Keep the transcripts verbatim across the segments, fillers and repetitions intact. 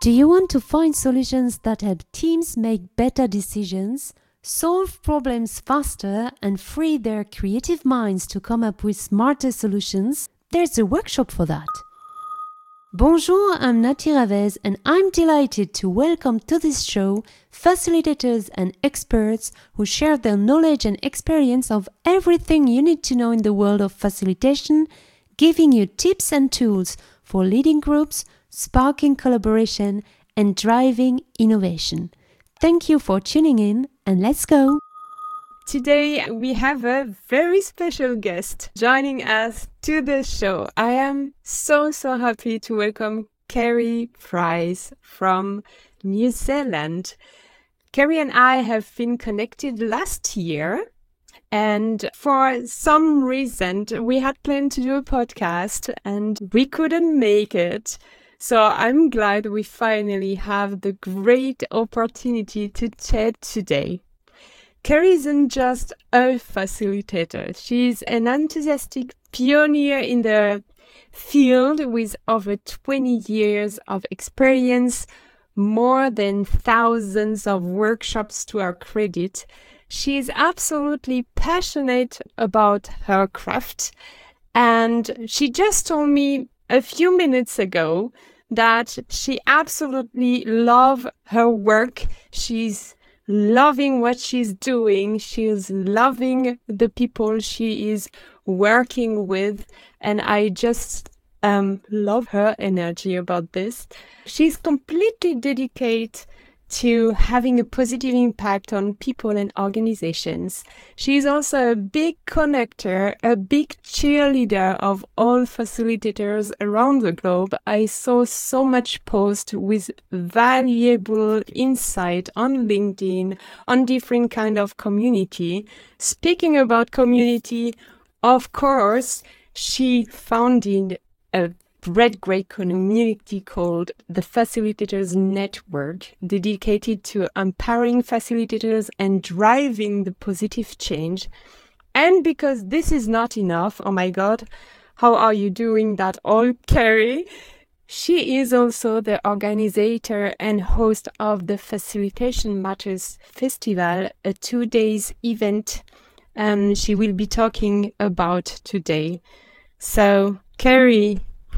Do you want to find solutions that help teams make better decisions, solve problems faster, and free their creative minds to come up with smarter solutions? There's a workshop for that. Bonjour, I'm Nati Ravez, and I'm delighted to welcome to this show facilitators and experts who share their knowledge and experience of everything you need to know in the world of facilitation, giving you tips and tools for leading groups, sparking collaboration, and driving innovation. Thank you for tuning in, and let's go! Today we have a very special guest joining us to the show. I am so, so happy to welcome Kerry Price from New Zealand. Kerry and I have been connected last year, and for some reason we had planned to do a podcast and we couldn't make it. So I'm glad we finally have the great opportunity to chat today. Kerry isn't just a facilitator. She's an enthusiastic pioneer in the field with over twenty years of experience, more than thousands of workshops to her credit. She's absolutely passionate about her craft. And she just told me a few minutes ago that she absolutely loves her work. She's loving what she's doing. She's loving the people she is working with. And I just um, love her energy about this. She's completely dedicated to having a positive impact on people and organizations. She's also a big connector, a big cheerleader of all facilitators around the globe. I saw so much post with valuable insight on LinkedIn, on different kind of community. Speaking about community, of course, she founded a Red Great community called the Facilitators Network, dedicated to empowering facilitators and driving the positive change. And because this is not enough, oh my God, how are you doing that all, Kerry? She is also the organizer and host of the Facilitation Matters Festival, a two days event um, she will be talking about today. So, Kerry,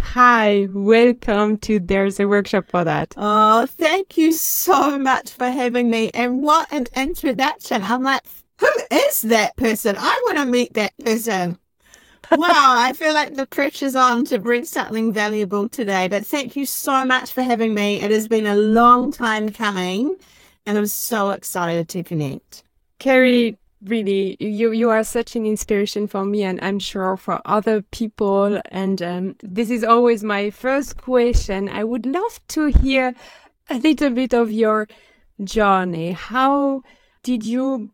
hi, welcome to There's a Workshop for That. Oh, thank you so much for having me. And what an introduction. I'm like, who is that person? I want to meet that person. Wow, I feel like the pressure's on to bring something valuable today. But thank you so much for having me. It has been a long time coming, and I'm so excited to connect. Kerry, really, you, you are such an inspiration for me, and I'm sure for other people. And um, this is always my first question. I would love to hear a little bit of your journey. How did you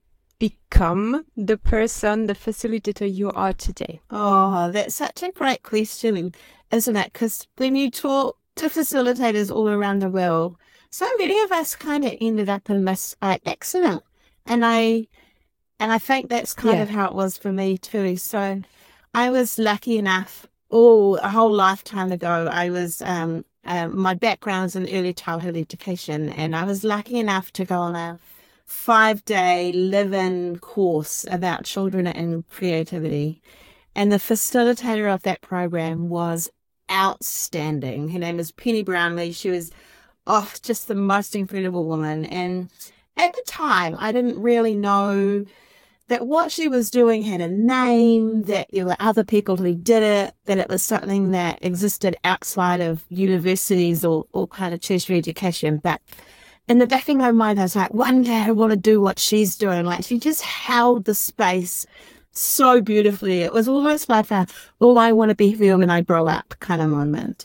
become the person, the facilitator you are today? Oh, that's such a great question, isn't it? Because when you talk to facilitators all around the world, so many of us kind of ended up in this uh, accident. And I... And I think that's kind yeah. of how it was for me too. So I was lucky enough, oh, a whole lifetime ago, I was, um, uh, my background is in early childhood education, and I was lucky enough to go on a five-day live-in course about children and creativity. And the facilitator of that program was outstanding. Her name is Penny Brownlee. She was, oh, just the most incredible woman. And at the time, I didn't really know that what she was doing had a name, that there were other people who did it, that it was something that existed outside of universities or, or kind of tertiary education. But in the back of my mind, I was like, one day I want to do what she's doing. Like, she just held the space so beautifully. It was almost like a, oh, I want to be here when I grow up kind of moment.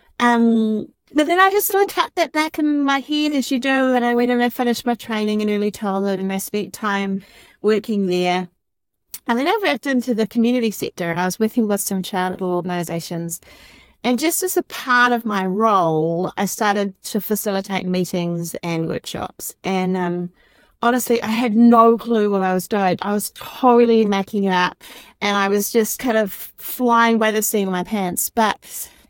Um, but then I just sort of cut that back in my head as you do, and I went and I finished my training in early childhood, and I spent time working there. And then I worked into the community sector. I was working with some charitable organisations. And just as a part of my role, I started to facilitate meetings and workshops. And um, honestly, I had no clue what I was doing. I was totally making it up, and I was just kind of flying by the seat of my pants. But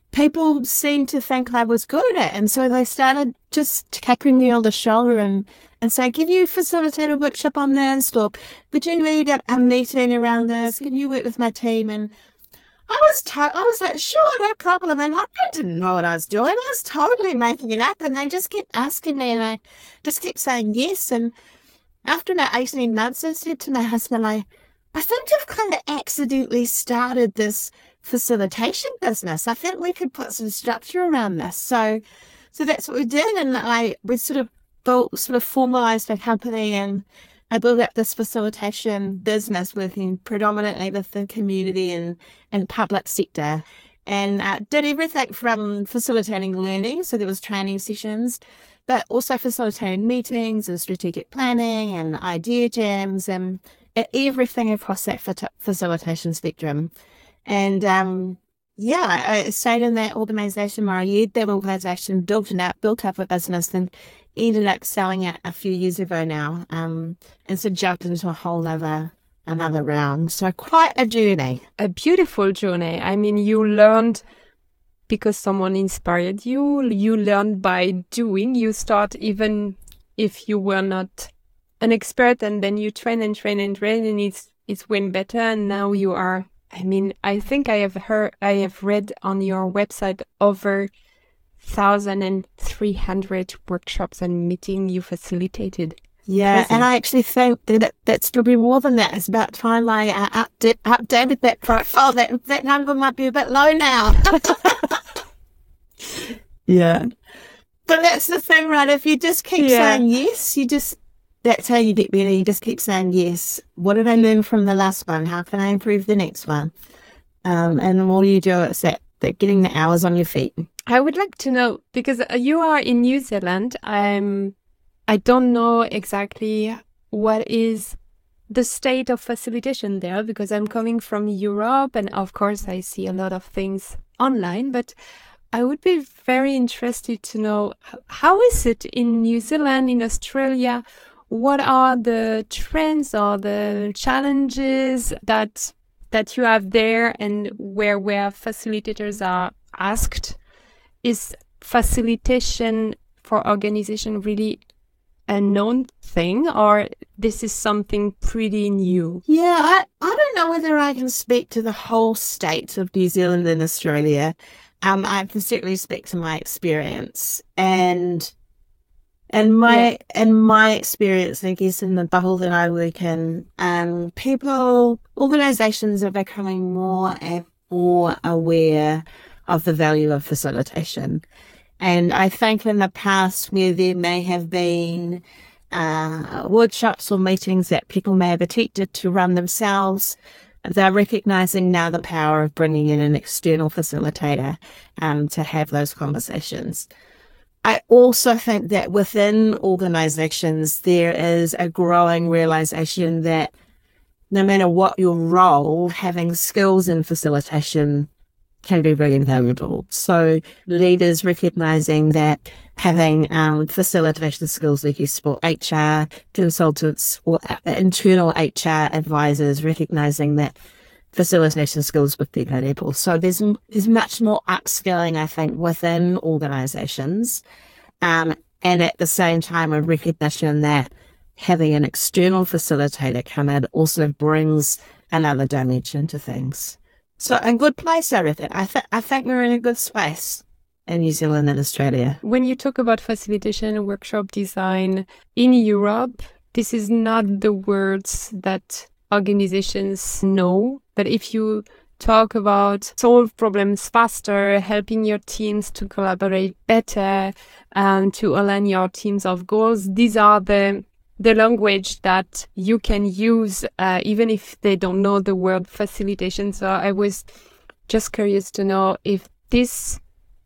people seemed to think I was good at it. And so they started just tapping me on the shoulder and, and saying, can you facilitate a workshop on this? Or could you lead a, a meeting around this? Can you work with my team? And I was to- I was like, sure, no problem. And I didn't know what I was doing. I was totally making it up. And they just kept asking me and I just kept saying yes. And after about eighteen months, I said to my husband, I, I think I've kind of accidentally started this facilitation business. I think we could put some structure around this. So so that's what we did. And I we sort of built, sort of formalized a company, and I built up this facilitation business working predominantly with the community and, and public sector, and uh, did everything from facilitating learning, so there was training sessions, but also facilitating meetings and strategic planning and idea jams and everything across that facilitation spectrum. And um, yeah, I stayed in that organisation where I led that organisation, built it up, built up a business, and ended up selling it a few years ago now, um, and so jumped into a whole other another round. So quite a journey. A beautiful journey. I mean, you learned because someone inspired you. You learned by doing. You start even if you were not an expert, and then you train and train and train, and it's it's went better. And now you are. I mean, I think I have heard, I have read on your website over one thousand three hundred workshops and meetings you facilitated. Yeah, Crazy. And I actually think that it, that's to be more than that. It's about time I uh, update, updated that profile. That that number might be a bit low now. Yeah. But that's the thing, right? If you just keep yeah. saying yes, you just, that's how you get better. You just keep saying yes. What did I learn from the last one? How can I improve the next one? Um, and the more you do, it's that, that getting the hours on your feet. I would like to know, because you are in New Zealand. I'm, I don't know exactly what is the state of facilitation there, because I'm coming from Europe, and of course I see a lot of things online, but I would be very interested to know, how is it in New Zealand, in Australia? What are the trends or the challenges that that you have there, and where where facilitators are asked? Is facilitation for organization really a known thing, or this is something pretty new? Yeah, I, I don't know whether I can speak to the whole state of New Zealand and Australia. Um, I can certainly speak to my experience, and and my yeah. and my experience, I guess, in the bubble that I work in, um, people, organisations are becoming more and more aware of the value of facilitation. And I think in the past, where there may have been uh, workshops or meetings that people may have attempted to run themselves, they're recognising now the power of bringing in an external facilitator um, to have those conversations. I also think that within organisations, there is a growing realisation that no matter what your role, having skills in facilitation can be really valuable. So leaders recognising that having um, facilitation skills, like you support H R consultants or internal H R advisors, recognising that facilitation skills would be valuable. So there's there's much more upskilling, I think, within organisations, um, and at the same time a recognition that having an external facilitator come in also brings another dimension to things. So a good place, I reckon. I, th- I think we're in a good space in New Zealand and Australia. When you talk about facilitation, workshop design in Europe, this is not the words that organizations know. But if you talk about solve problems faster, helping your teams to collaborate better, and to align your teams of goals, these are the the language that you can use, uh, even if they don't know the word facilitation. So I was just curious to know if this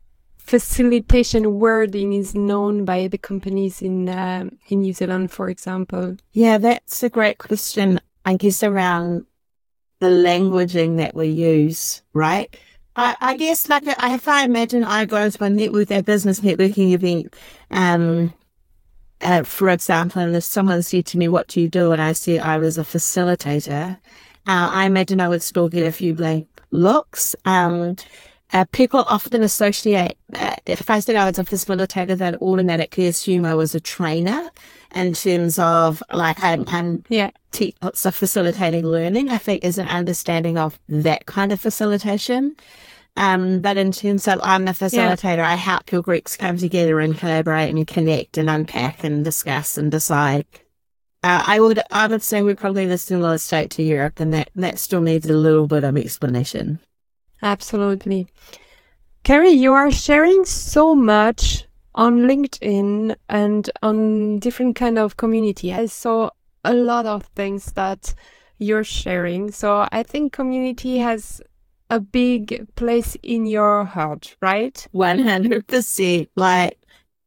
facilitation wording is known by the companies in uh, in New Zealand, for example. Yeah, that's a great question, I guess, around the languaging that we use, right? I, I guess, like, if I imagine I go to a network, a business networking event, um, Uh, for example, and if someone said to me, what do you do? And I said I was a facilitator, uh, I imagine I would still get a few blank looks. Um, Uh, people often associate, uh, if I said I was a facilitator, they'd automatically assume I was a trainer in terms of like I'm, I'm Yeah. te- so facilitating learning, I think, is an understanding of that kind of facilitation. Um, but in terms of I'm a facilitator, I help your groups come together and collaborate and connect and unpack and discuss and decide. Uh, I would I would say we're probably in a similar state to Europe, and that, that still needs a little bit of explanation. Absolutely. Carrie, you are sharing so much on LinkedIn and on different kind of community. I saw a lot of things that you're sharing. So I think community has a big place in your heart, right? one hundred percent. Like,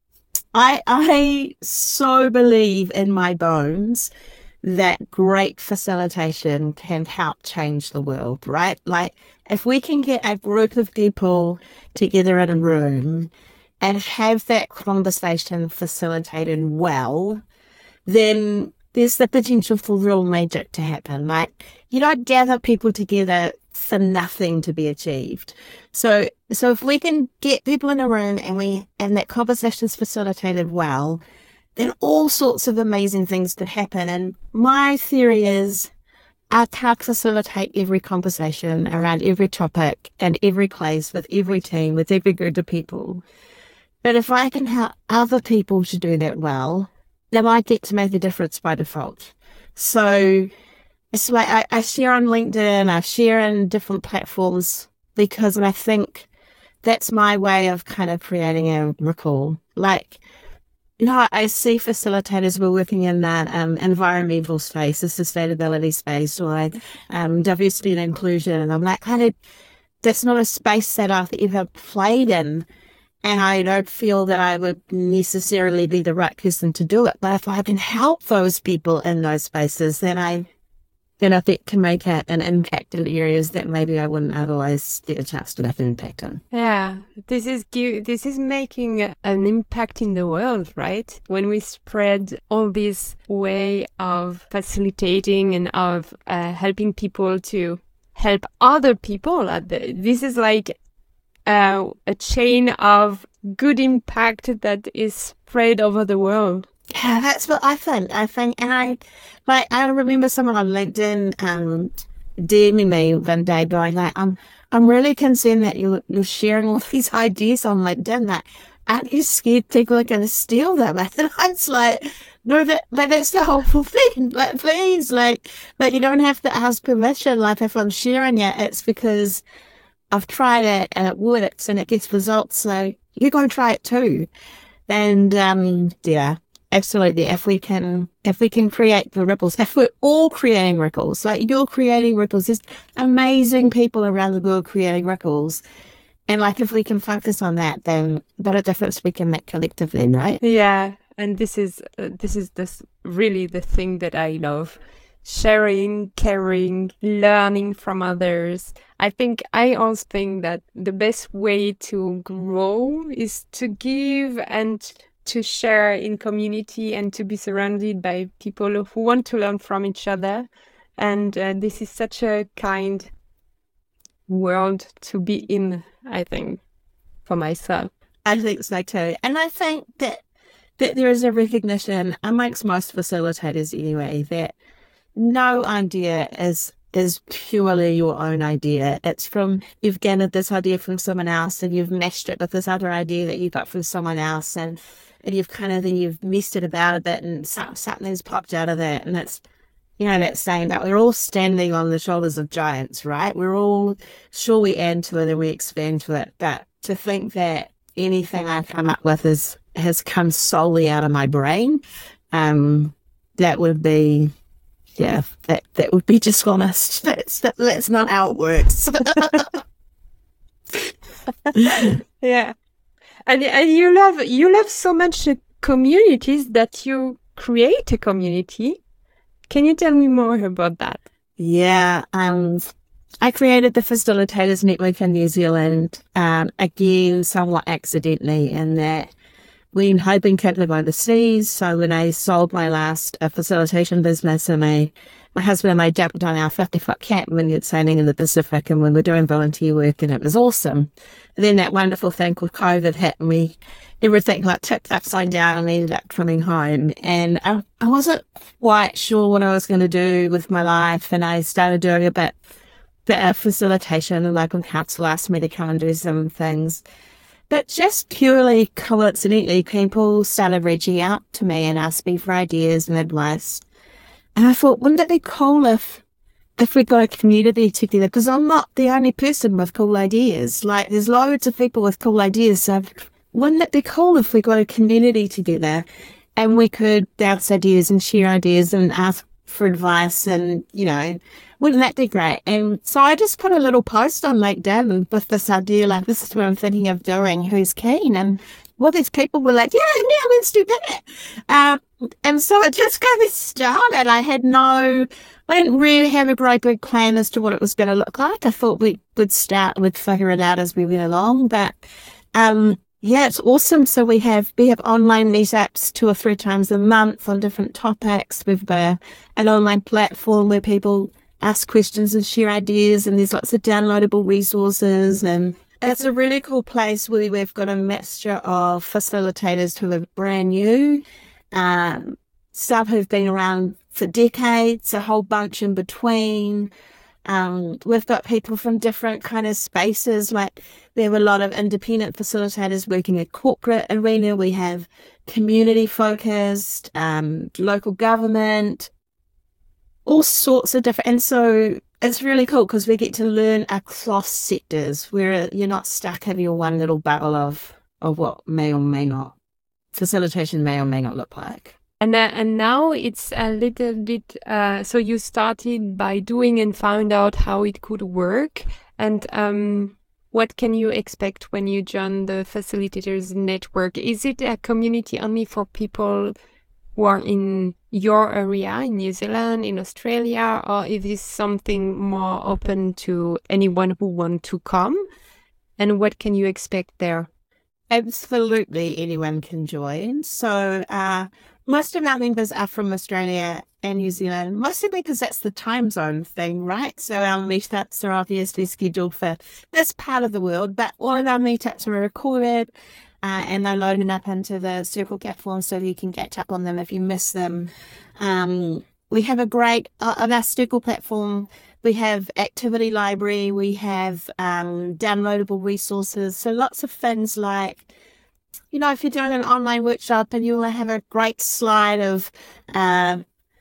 I I so believe in my bones that great facilitation can help change the world, right? Like, if we can get a group of people together in a room and have that conversation facilitated well, then there's the potential for real magic to happen. Like, you don't gather people together for nothing to be achieved. So, so if we can get people in a room and we, and that conversation is facilitated well, then all sorts of amazing things could happen. And my theory is I can't facilitate every conversation around every topic and every place with every team, with every group of people. But if I can help other people to do that well, then I get to make a difference by default. So it's like I, I share on LinkedIn, I share in different platforms because I think that's my way of kind of creating a ripple. Like, you know, I see facilitators who are working in that um, environmental space, the sustainability space, or like, um, diversity and inclusion. And I'm like, kind of, that's not a space that I've ever played in. And I don't feel that I would necessarily be the right person to do it. But if I can help those people in those spaces, then I then I think can make a, an impact in areas that maybe I wouldn't otherwise get a chance to have an impact on. Yeah, this is give, this is making an impact in the world, right? When we spread all this way of facilitating and of uh, helping people to help other people, at the, this is like uh, a chain of good impact that is spread over the world. Yeah, that's what I think. I think, and I, like, I remember someone on LinkedIn, um, DMing me one day going like, I'm, I'm really concerned that you, you're sharing all these ideas on LinkedIn. Like, aren't you scared people are going to steal them? And I was like, no, that, like, that's the whole thing. Like, please, like, like, you don't have to ask permission. Like, if I'm sharing it, it's because I've tried it and it works and it gets results. So you go try it too. And, um, yeah. Absolutely. If we can, if we can create the ripples, if we're all creating ripples, like you're creating ripples, there's amazing people around the world creating ripples. And like, if we can focus on that, then what a difference we can make collectively, right? Yeah. And this is, uh, this is this really the thing that I love. Sharing, caring, learning from others. I think, I also think that the best way to grow is to give and to share in community and to be surrounded by people who want to learn from each other. And uh, this is such a kind world to be in, I think, for myself. I think so too. And I think that, that there is a recognition amongst most facilitators anyway, that no idea is is purely your own idea. It's from, you've gathered this idea from someone else and you've meshed it with this other idea that you got from someone else, and and you've kind of, then you've messed it about a bit and something's popped out of that. And it's, you know, that saying that we're all standing on the shoulders of giants, right? We're all, sure, we add to it and we expand to it. But to think that anything I come up with is, has come solely out of my brain, um, that would be, yeah, that, that would be dishonest. That's, that, that's not how it works. Yeah. And and you love you love so much uh, communities that you create a community. Can you tell me more about that? Yeah, um, I created the Facilitators Network in New Zealand, um, again, somewhat accidentally, in that when hoping to live overseas. So when I sold my last uh, facilitation business and I my husband and I jumped on our fifty-foot cat when you're sailing in the Pacific, and when we're doing volunteer work, and it was awesome. And then that wonderful thing called COVID hit, and we everything like tipped upside down, and we ended up coming home. And I, I wasn't quite sure what I was going to do with my life, and I started doing a bit, bit of facilitation. The local council asked me to come and do some things. But just purely coincidentally, people started reaching out to me and asked me for ideas and advice. And I thought, wouldn't it be cool if if we got a community together? Because I'm not the only person with cool ideas. Like, there's loads of people with cool ideas. So wouldn't it be cool if we got a community together and we could bounce ideas and share ideas and ask for advice, and, you know, wouldn't that be great? And so I just put a little post on LinkedIn with this idea, like, this is what I'm thinking of doing, who's keen? And well, these people were like, yeah, yeah, let's do that. Um, and so it just got me started. I had no, I didn't really have a very big plan as to what it was going to look like. I thought we would start, we'd figure it out as we went along. But um, yeah, it's awesome. So we have we have online meetups two or three times a month on different topics. We've got a, an online platform where people ask questions and share ideas, and there's lots of downloadable resources, and it's a really cool place where we've got a mixture of facilitators who are brand new, um, some who've been around for decades, a whole bunch in between. Um, we've got people from different kind of spaces. Like, there were a lot of independent facilitators working in corporate arena. We have community focused, um, local government, all sorts of different. And so it's really cool because we get to learn across sectors where you're not stuck in your one little bubble of, of what may or may not, facilitation may or may not look like. And uh, and now it's a little bit, uh, so you started by doing and found out how it could work. And um, what can you expect when you join the Facilitators Network? Is it a community only for people who are in your area, in New Zealand, in Australia, or is this something more open to anyone who wants to come? And what can you expect there? Absolutely, anyone can join. So uh, most of our members are from Australia and New Zealand, mostly because that's the time zone thing, right? So our meetups are obviously scheduled for this part of the world, but all of our meetups are recorded uh, and they're loaded up into the Circle platform so you can catch up on them if you miss them. Um, we have a great, uh, on our Circle platform, we have activity library, we have um, downloadable resources. So lots of things like, you know, if you're doing an online workshop and you'll have a great slide of uh,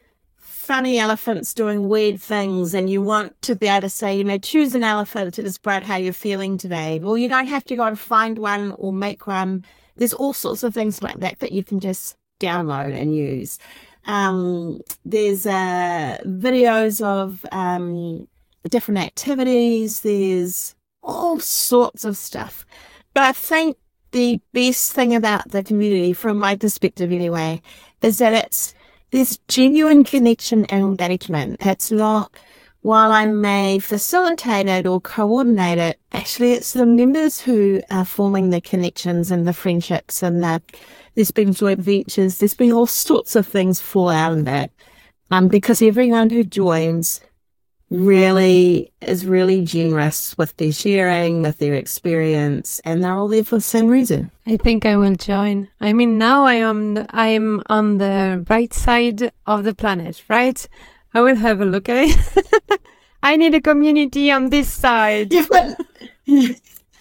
funny elephants doing weird things, and you want to be able to say, you know, choose an elephant to describe how you're feeling today. Well, you don't have to go and find one or make one. There's all sorts of things like that that you can just download and use. Um, there's uh, videos of um, different activities. There's all sorts of stuff. But I think the best thing about the community, from my perspective anyway, is that it's this genuine connection and engagement. It's not, while I may facilitate it or coordinate it, actually it's the members who are forming the connections and the friendships, and the, there's been joint ventures, there's been all sorts of things fall out of that. Um, because everyone who joins really is really generous with their sharing, with their experience, and they're all there for the same reason. I think I will join. I mean, now I am I am on the right side of the planet, right? I will have a look at it. I need a community on this side. You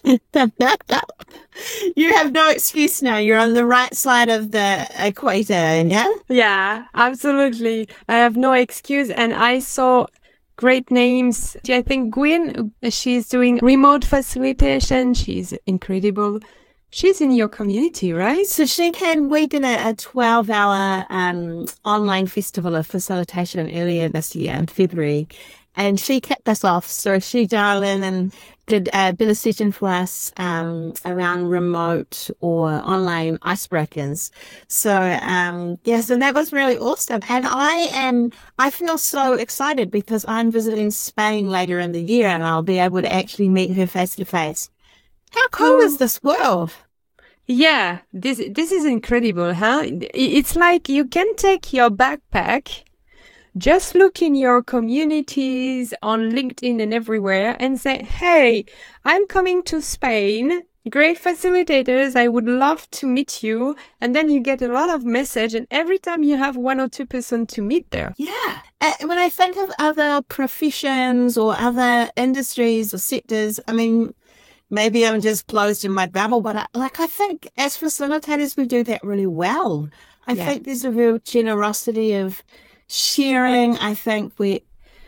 have no excuse now. You're on the right side of the equator, yeah? Yeah, absolutely. I have no excuse, and I saw great names. I think Gwen, she's doing remote facilitation. She's incredible. She's in your community, right? So she came, we did a, a twelve hour um, online festival of facilitation earlier this year in February. And she kicked us off. So she dialed in and did a bit of session for us um, around remote or online icebreakers. So, um, yeah, so that was really awesome. And I am, I feel so excited because I'm visiting Spain later in the year and I'll be able to actually meet her face to face. How cool is this world? Yeah, this this is incredible, huh? It's like you can take your backpack, just look in your communities on LinkedIn and everywhere and say, hey, I'm coming to Spain. Great facilitators. I would love to meet you. And then you get a lot of message. And every time you have one or two person to meet there. Yeah. Uh, when I think of other professions or other industries or sectors, I mean, maybe I'm just closed in my bubble, but I, like I think as facilitators, we do that really well. I yeah. think there's a real generosity of sharing. I think we,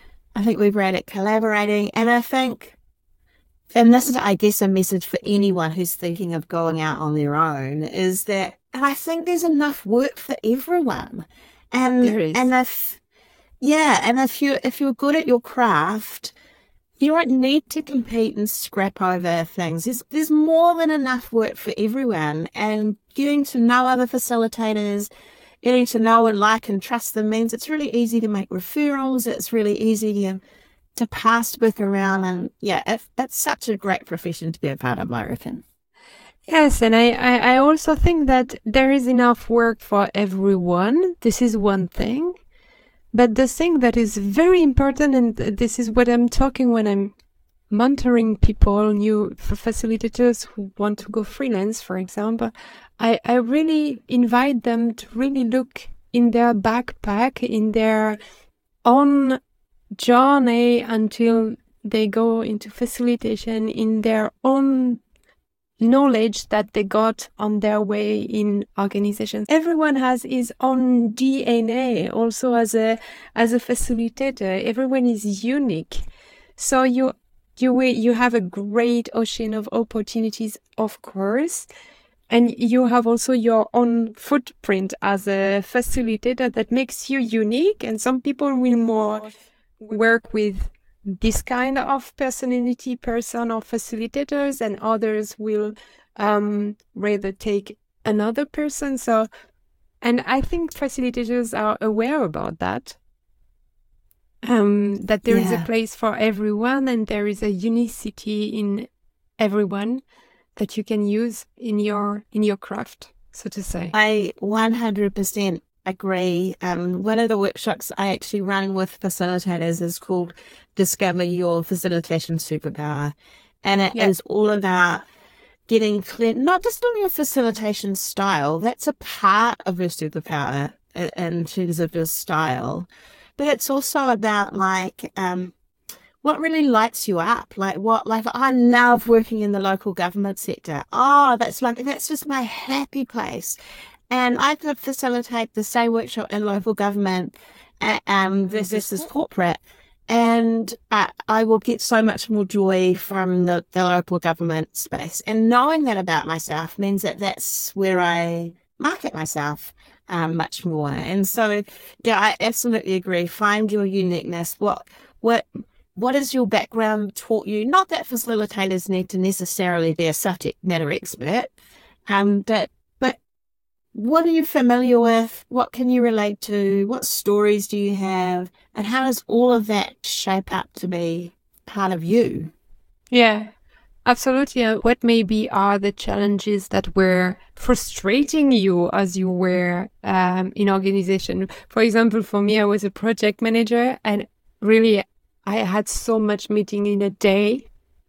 I think we're great at collaborating, and I think, and this is, I guess, a message for anyone who's thinking of going out on their own is that, and I think there's enough work for everyone, and there is. and if, yeah, and if you if you're good at your craft, you don't need to compete and scrap over things. There's, there's more than enough work for everyone. And getting to know other facilitators, getting to know and like and trust them means it's really easy to make referrals. It's really easy to, to pass work around. And yeah, it, it's such a great profession to be a part of, I reckon. Yes, and I, I, I also think that there is enough work for everyone. This is one thing. But the thing that is very important, and this is what I'm talking when I'm mentoring people, new facilitators who want to go freelance, for example, I, I really invite them to really look in their backpack, in their own journey until they go into facilitation, in their own knowledge that they got on their way in organizations. Everyone has his own D N A also as a as a facilitator. Everyone is unique. So you you you have a great ocean of opportunities, of course. And you have also your own footprint as a facilitator that makes you unique. And some people will more work with this kind of personality person or facilitators, and others will um, rather take another person. So, and I think facilitators are aware about that, um, that there yeah. is a place for everyone and there is a unicity in everyone that you can use in your in your craft, so to say. I one hundred percent agree. Um, one of the workshops I actually run with facilitators is called Discover Your Facilitation Superpower. And it yeah. is all about getting clear, not just on your facilitation style, that's a part of your superpower in terms of your style, but it's also about like, um, what really lights you up? Like what, like I love working in the local government sector. Oh, that's like, that's just my happy place. And I could facilitate the same workshop in local government um, versus this corporate. And I, I will get so much more joy from the, the local government space. And knowing that about myself means that that's where I market myself um, much more. And so, yeah, I absolutely agree. Find your uniqueness. What, what, what has your background taught you? Not that facilitators need to necessarily be a subject matter expert, um, but what are you familiar with? What can you relate to? What stories do you have? And how does all of that shape up to be part of you? Yeah, absolutely. What maybe are the challenges that were frustrating you as you were um, in organization? For example, for me, I was a project manager, and really I had so much meeting in a day,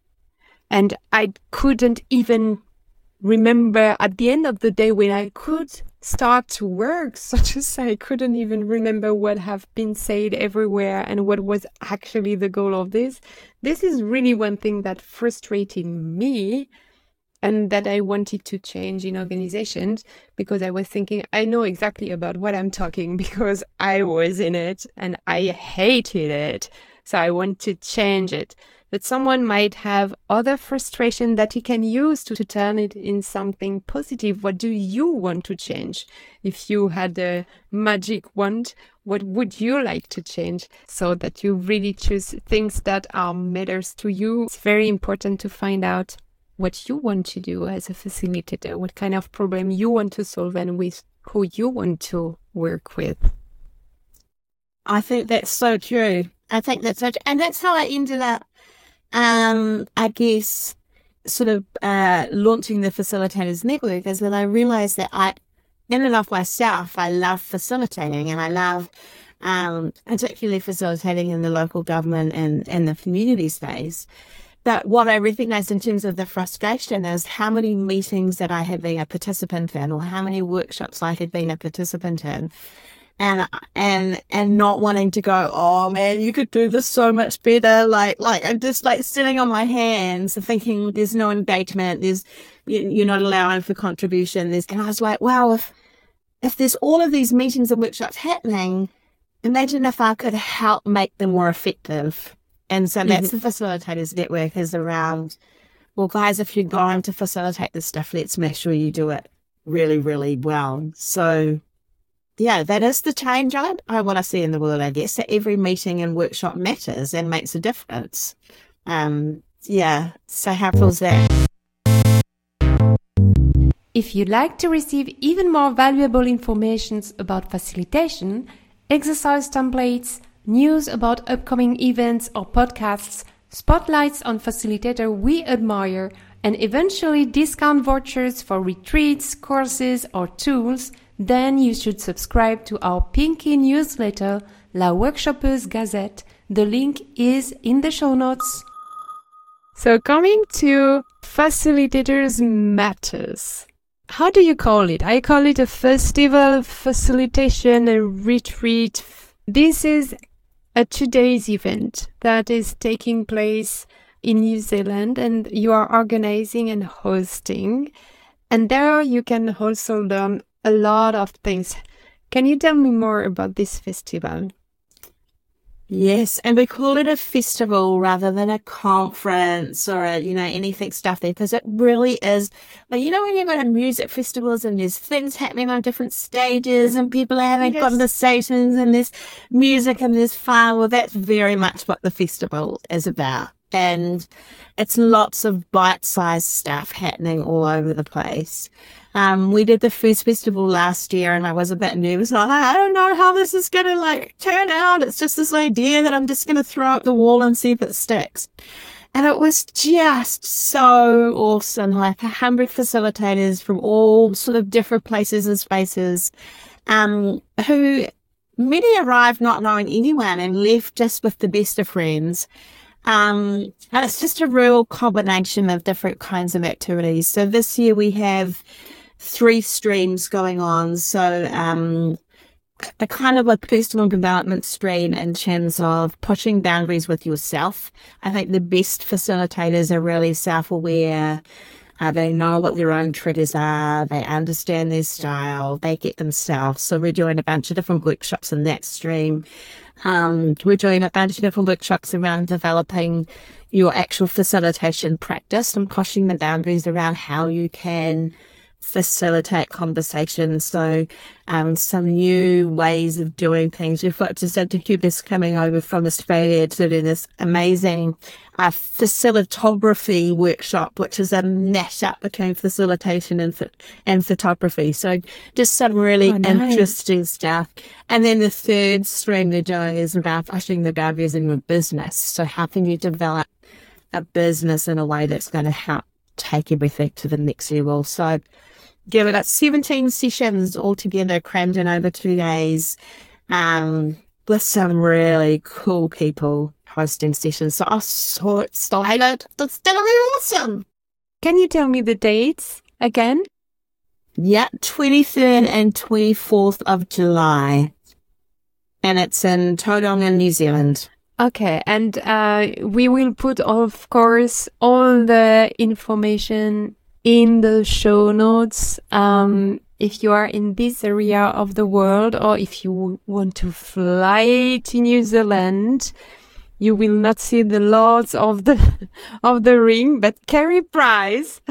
and I couldn't even remember at the end of the day when I could start to work, so to say, I couldn't even remember what have been said everywhere and what was actually the goal of this. This is really one thing that frustrated me and that I wanted to change in organizations, because I was thinking, I know exactly about what I'm talking because I was in it and I hated it. So I want to change it. But someone might have other frustration that he can use to, to turn it in something positive. What do you want to change? If you had a magic wand, what would you like to change so that you really choose things that are matters to you? It's very important to find out what you want to do as a facilitator, what kind of problem you want to solve and with who you want to work with. I think that's so true. I think that's so true. And that's how I ended up Um, I guess, sort of uh, launching the Facilitators Network is that I realized that I, in and of myself, I love facilitating and I love um, particularly facilitating in the local government and, and the community space. But what I recognize in terms of the frustration is how many meetings that I had been a participant in, or how many workshops I had been a participant in, and and and not wanting to go, oh man, you could do this so much better. Like like I'm just like sitting on my hands and thinking there's no engagement, there's you're not allowing for contribution. There's, and I was like, wow, if if there's all of these meetings and workshops happening, imagine if I could help make them more effective. And so that's mm-hmm. the Facilitators Network, is around, well, guys, if you're going to facilitate this stuff, let's make sure you do it really, really well. So, yeah, that is the change I, I want to see in the world, I guess, that every meeting and workshop matters and makes a difference. Um, yeah, so how feels that? If you'd like to receive even more valuable information about facilitation, exercise templates, news about upcoming events or podcasts, spotlights on facilitator we admire, and eventually discount vouchers for retreats, courses, or tools, then you should subscribe to our Pinky newsletter, La Workshopeuse Gazette. The link is in the show notes. So coming to Facilitators Matters. How do you call it? I call it a festival, facilitation, a retreat. This is a two days event that is taking place in New Zealand, and you are organizing and hosting. And there you can also learn a lot of things. Can you tell me more about this festival? Yes, and we call it a festival rather than a conference or a, you know, anything stuff there, because it really is, like, you know, when you go to music festivals and there's things happening on different stages and people are having yes. conversations and there's music and there's fun, well, that's very much what the festival is about. And it's lots of bite-sized stuff happening all over the place. Um, we did the first festival last year and I was a bit nervous. Like, I don't know how this is going to like turn out. It's just this idea that I'm just going to throw up the wall and see if it sticks. And it was just so awesome. Like a hundred facilitators from all sort of different places and spaces, um, who many arrived not knowing anyone and left just with the best of friends. Um, and it's just a real combination of different kinds of activities. So this year we have three streams going on. So, um, a kind of a personal development stream in terms of pushing boundaries with yourself. I think the best facilitators are really self-aware. Uh, they know what their own triggers are. They understand their style. They get themselves. So we're doing a bunch of different workshops in that stream. Um, we're doing a bunch of different workshops around developing your actual facilitation practice and pushing the boundaries around how you can facilitate conversations. So, um, some new ways of doing things. We've got just Incubus coming over from Australia to do this amazing uh, facilitography workshop, which is a mashup between facilitation and and photography. So, just some really oh, nice. interesting stuff. And then the third stream they're doing is about pushing the boundaries in your business. So, how can you develop a business in a way that's going to help take everything to the next level? So, yeah, we got seventeen sessions altogether crammed in over two days, um, with some really cool people hosting sessions. So I'm so excited. That's gonna be awesome. Can you tell me the dates again? Yeah, twenty-third and twenty-fourth of July. And it's in Tauranga, New Zealand. Okay, and uh, we will put, of course, all the information in the show notes. Um, if you are in this area of the world, or if you want to fly to New Zealand, you will not see the Lords of the of the Ring, but Carey Price.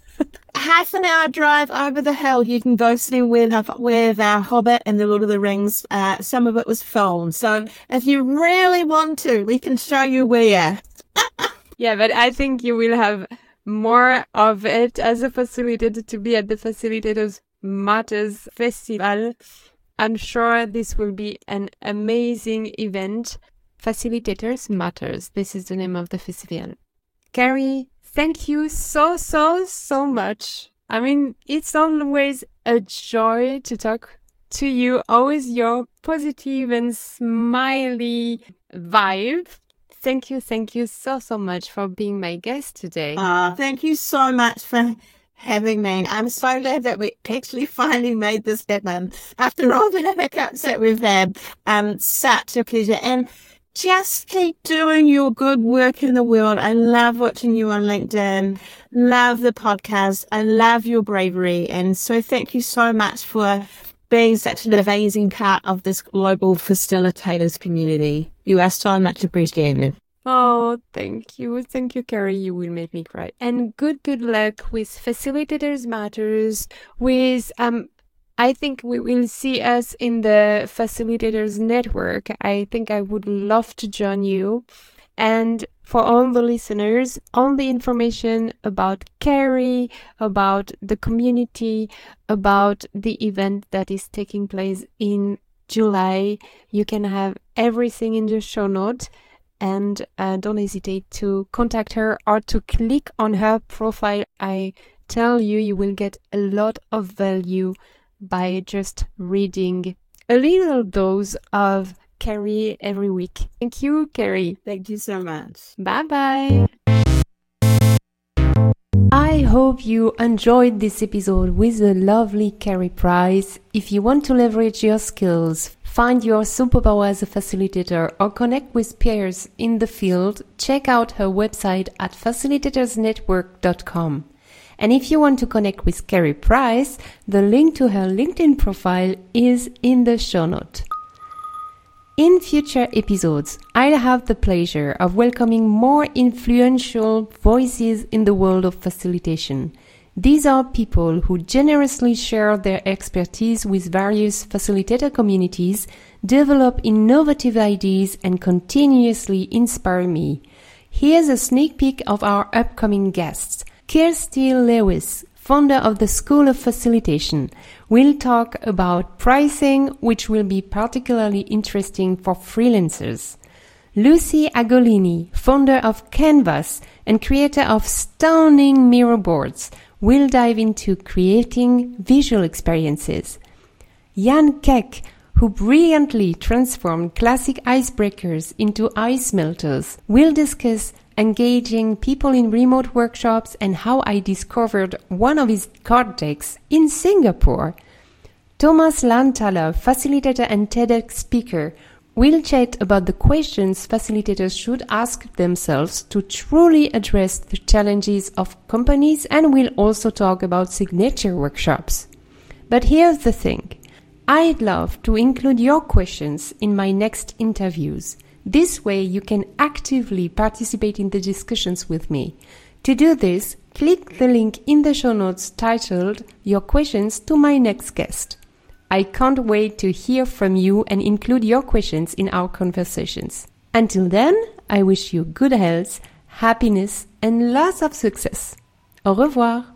Half an hour drive over the hill. You can go see where the, where the Hobbit and the Lord of the Rings, uh, some of it was filmed. So if you really want to, we can show you where. Yeah, but I think you will have more of it as a facilitator to be at the Facilitators Matters Festival. I'm sure this will be an amazing event. Facilitators Matters. This is the name of the festival. Carey, thank you so, so, so much. I mean, it's always a joy to talk to you. Always your positive and smiley vibe. Thank you, thank you so, so much for being my guest today. Uh, thank you so much for having me. I'm so glad that we actually finally made this happen after all the hiccups that we've had. Um, such a pleasure. And just keep doing your good work in the world. I love watching you on LinkedIn. Love the podcast. I love your bravery. And so thank you so much for being such an amazing part of this global facilitators community. You are so much appreciated. Oh, thank you. Thank you, Carrie. You will make me cry. And good, good luck with Facilitators Matters, with, um, I think we will see us in the Facilitators Network. I think I would love to join you. And for all the listeners, all the information about Carrie, about the community, about the event that is taking place in July, you can have everything in the show notes. And uh, don't hesitate to contact her or to click on her profile. I tell you, you will get a lot of value by just reading a little dose of Carrie every week. Thank you, Carrie. Thank you so much. Bye-bye. I hope you enjoyed this episode with the lovely Carrie Price. If you want to leverage your skills, find your superpower as a facilitator, or connect with peers in the field, check out her website at facilitators network dot com. And if you want to connect with Carrie Price, the link to her LinkedIn profile is in the show note. In future episodes, I'll have the pleasure of welcoming more influential voices in the world of facilitation. These are people who generously share their expertise with various facilitator communities, develop innovative ideas, and continuously inspire me. Here's a sneak peek of our upcoming guests. Kirsty Lewis, founder of the School of Facilitation, will talk about pricing, which will be particularly interesting for freelancers. Lucy Agolini, founder of Canvas and creator of stunning mirror boards, will dive into creating visual experiences. Jan Keck, who brilliantly transformed classic icebreakers into ice melters, will discuss engaging people in remote workshops and how I discovered one of his card decks in Singapore. Thomas Lanthaler, facilitator and TEDx speaker, will chat about the questions facilitators should ask themselves to truly address the challenges of companies, and will also talk about signature workshops. But here's the thing. I'd love to include your questions in my next interviews. This way you can actively participate in the discussions with me. To do this, click the link in the show notes titled Your Questions to My Next Guest. I can't wait to hear from you and include your questions in our conversations. Until then, I wish you good health, happiness, and lots of success. Au revoir.